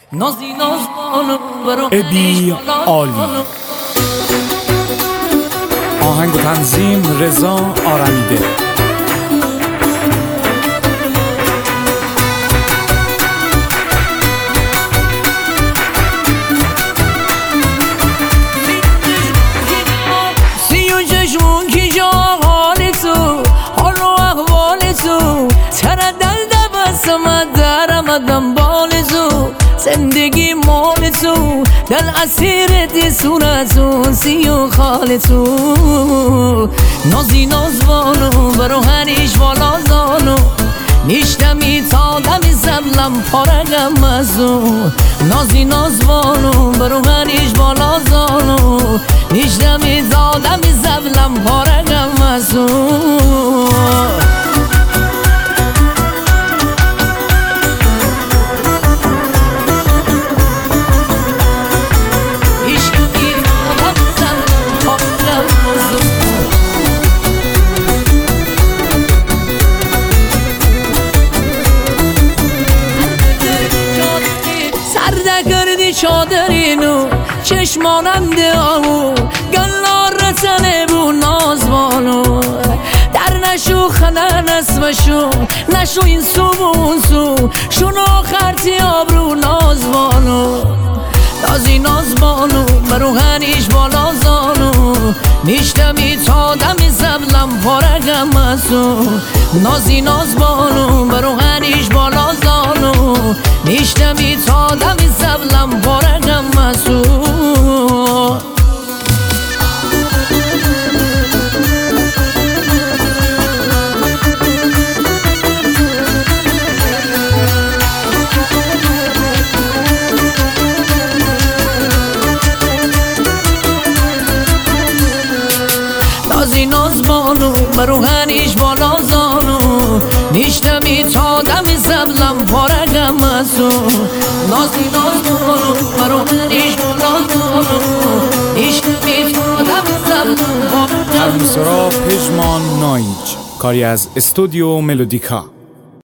نازی ناز بانو برو ابی عالی. آهنگ و تنظیم رضا آرمیده. زندگی مال تو در اسیرت صورتون سی و خال تو نازی نازوانو برو هنیش بالا زانو نیشتمی تا دمی زبلم پارگم ازو نازی نازوانو برو هنیش بالا زانو نیشتمی تا دمی زبلم پارگم ازو چادرینو چشماننده آمو گلار رسنه بو نازوانو در نشو خنر نسمشو نشو این سو بون سو شونو خرطی آبرو نازوانو نازی نازوانو برو هنیش بالا زانو نیشتمی تا دمی زبلم پارگم ازو نازی نازوانو برو هنیش بالا زانو نیشتمی تا دمی زبلم پارگم ازو نازی نازوانو برو هنیش بالا زانو نیشتمی تا دمی زبلم پارگم ازو نازی نازوانو برو هنیش بالا زانو نیشتمی تا دمی زبلم پارگم ازو پژمان نایج، کاری از استودیو ملودیکا.